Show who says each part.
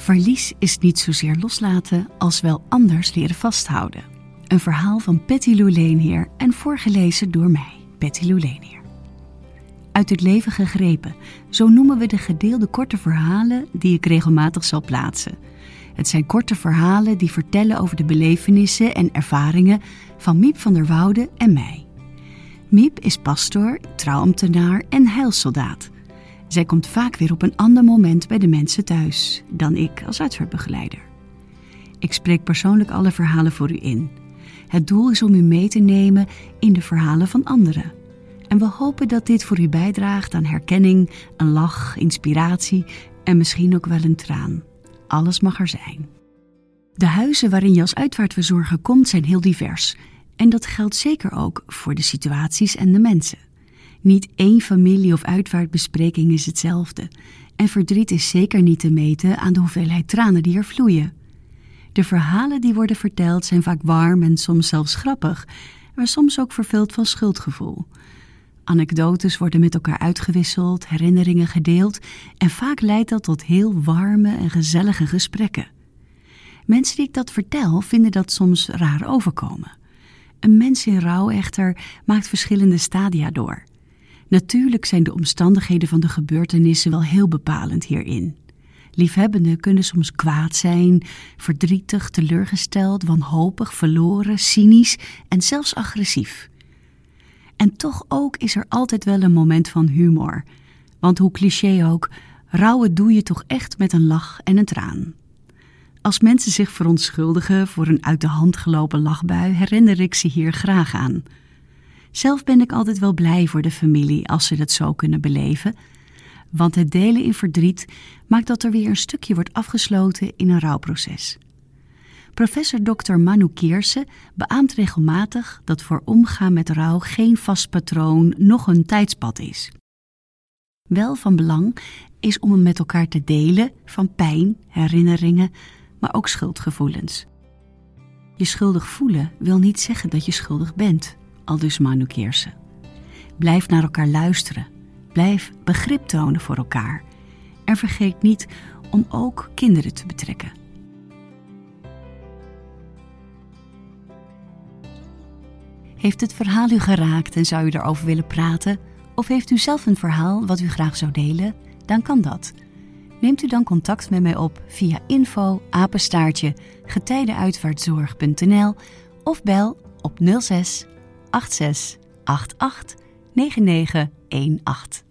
Speaker 1: Verlies is niet zozeer loslaten als wel anders leren vasthouden. Een verhaal van Patty Lou Leenheer en voorgelezen door mij, Patty Lou Leenheer. Uit het leven gegrepen, zo noemen we de gedeelde korte verhalen die ik regelmatig zal plaatsen. Het zijn korte verhalen die vertellen over de belevenissen en ervaringen van Miep van der Woude en mij. Miep is pastoor, trouwambtenaar en heilsoldaat. Zij komt vaak weer op een ander moment bij de mensen thuis dan ik als uitvaartbegeleider. Ik spreek persoonlijk alle verhalen voor u in. Het doel is om u mee te nemen in de verhalen van anderen. En we hopen dat dit voor u bijdraagt aan herkenning, een lach, inspiratie en misschien ook wel een traan. Alles mag er zijn. De huizen waarin je als uitvaartverzorger komt zijn heel divers. En dat geldt zeker ook voor de situaties en de mensen. Niet één familie- of uitvaartbespreking is hetzelfde. En verdriet is zeker niet te meten aan de hoeveelheid tranen die er vloeien. De verhalen die worden verteld zijn vaak warm en soms zelfs grappig, maar soms ook vervuld van schuldgevoel. Anekdotes worden met elkaar uitgewisseld, herinneringen gedeeld en vaak leidt dat tot heel warme en gezellige gesprekken. Mensen die ik dat vertel vinden dat soms raar overkomen. Een mens in rouw echter maakt verschillende stadia door. Natuurlijk zijn de omstandigheden van de gebeurtenissen wel heel bepalend hierin. Liefhebbenden kunnen soms kwaad zijn, verdrietig, teleurgesteld, wanhopig, verloren, cynisch en zelfs agressief. En toch ook is er altijd wel een moment van humor. Want hoe cliché ook, rouwen doe je toch echt met een lach en een traan. Als mensen zich verontschuldigen voor een uit de hand gelopen lachbui, herinner ik ze hier graag aan. Zelf ben ik altijd wel blij voor de familie als ze dat zo kunnen beleven. Want het delen in verdriet maakt dat er weer een stukje wordt afgesloten in een rouwproces. Professor Dr. Manu Kierse beaamt regelmatig dat voor omgaan met rouw geen vast patroon nog een tijdspad is. Wel van belang is om hem met elkaar te delen van pijn, herinneringen, maar ook schuldgevoelens. Je schuldig voelen wil niet zeggen dat je schuldig bent, aldus Manu Kierse. Blijf naar elkaar luisteren. Blijf begrip tonen voor elkaar. En vergeet niet om ook kinderen te betrekken. Heeft het verhaal u geraakt en zou u erover willen praten? Of heeft u zelf een verhaal wat u graag zou delen? Dan kan dat. Neemt u dan contact met mij op via info@getijdenuitvaartzorg.nl of bel op 06 86 88 9918.